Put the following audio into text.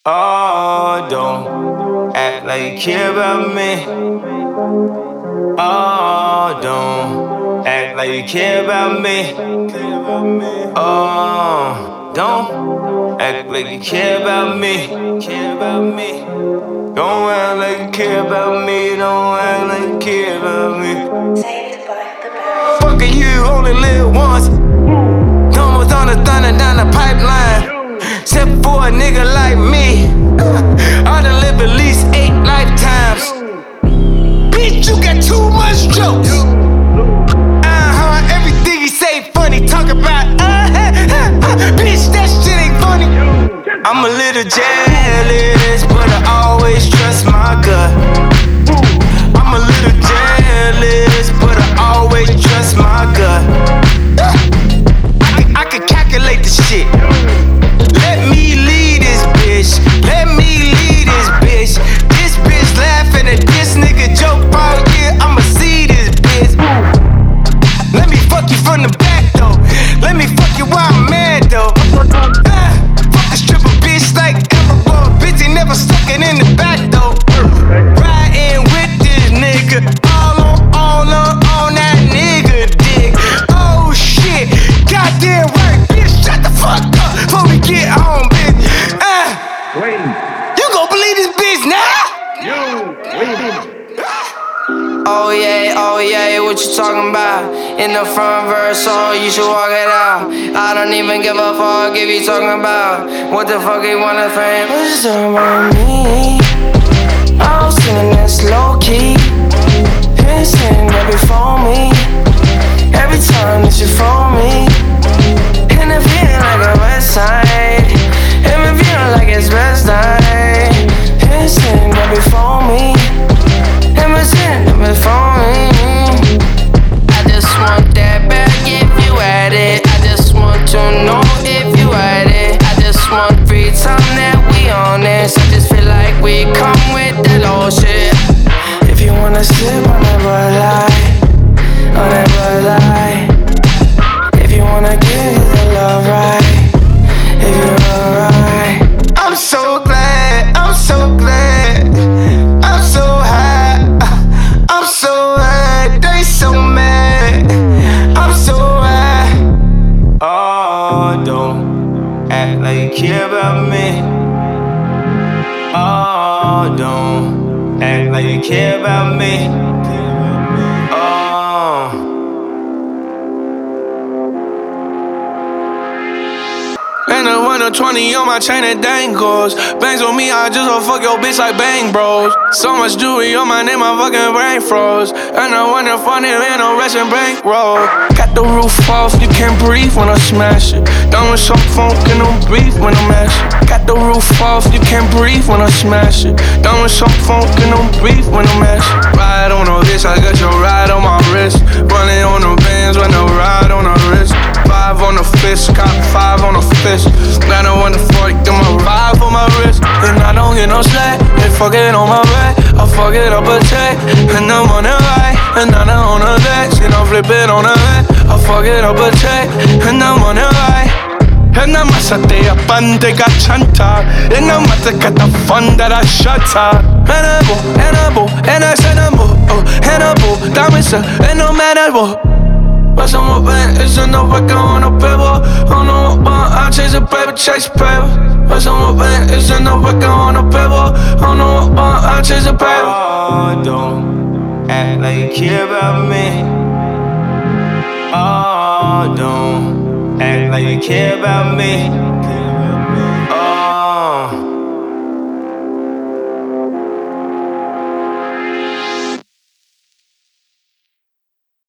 Oh, don't act like you care about me. Oh, don't act like you care about me. Oh, don't act like you care about me. Don't act like you care about me. Don't act like you care about me. Saved by the Bell. Fucking you only live once. Numbers on the thunder down the pipeline. Except for a nigga like me, I done lived at least 8 lifetimes. Bitch, you got too much jokes. Everything he say funny. Talk about bitch, that shit ain't funny. I'm a little jealous, but I always trust my gut. I'm a little jealous, but I always trust my gut. I can calculate the shit. Let me lead this bitch. Let me lead this bitch. This bitch laughing at this nigga joke all year. I'ma see this bitch. Let me fuck you from the back though. Let me fuck you while I'm mad though. Fuck a stripper bitch like Evermore. Bitch ain't never stuck it in the back though. Riding with this nigga. On that nigga dick. Oh shit. Goddamn right, bitch. Shut the fuck up before we get home, bitch. You gon' believe this bitch now? Oh yeah, what you talking about? In the front verse, so you should walk it out. I don't even give a fuck if you talking about what the fuck you wanna think. What you talking about me? I was singing this low key. Been sitting there before me. Every time that you phone me, and it feeling like a west side. And it feeling like it's best night. Been sitting there before me. And been sitting there before me. I just want that back if you had it. I just want to know if you had it. I just want free time that we honest. I just feel like we come with that old shit. If you wanna sip on that Bud Light, on that Bud Light. If you wanna give it the love right, if you alright. I'm so glad, I'm so glad, I'm so high, I'm so high, they so mad, I'm so high. Oh, don't act like you care about me. Oh, don't act like you care about me. Oh. And a 120 on my chain that dangles. Bangs on me, I just wanna fuck your bitch like Bang Bros. So much jewelry on my name, my fucking brain froze. And I wonder funny, ain't no rushing bankroll. Got the roof off, you can't breathe when I smash it. Done with some funk and no breathe when I mash it. Got the roof off, you can't breathe when I smash it. Done with some funk and no breathe when I mash it. Ride on the bitch, I got your ride on my wrist. Running on the bands when I ride on the wrist. 5 on the fist, got 5 on the fist. Got a 140, got my 5 on my wrist. And I don't get no slack, they fuck it on my back. I fuck it up a check, and I'm on the right. And I'm on the back, shit, I'm flipping on the back. I fuck it up a check, and I'm on the right. And I'm a sate a bande gachanta. And I'm at the cat of fun that I shut up. Hannibal, and I said Hannibal, Damisa, and no matter what. But some man is in the work on a paper. On the one, I chase a paper, chase a paper. But some man is in the work on a paper. On the one, I chase a paper. Oh, don't act like you care about me. Oh, don't act like you care about me.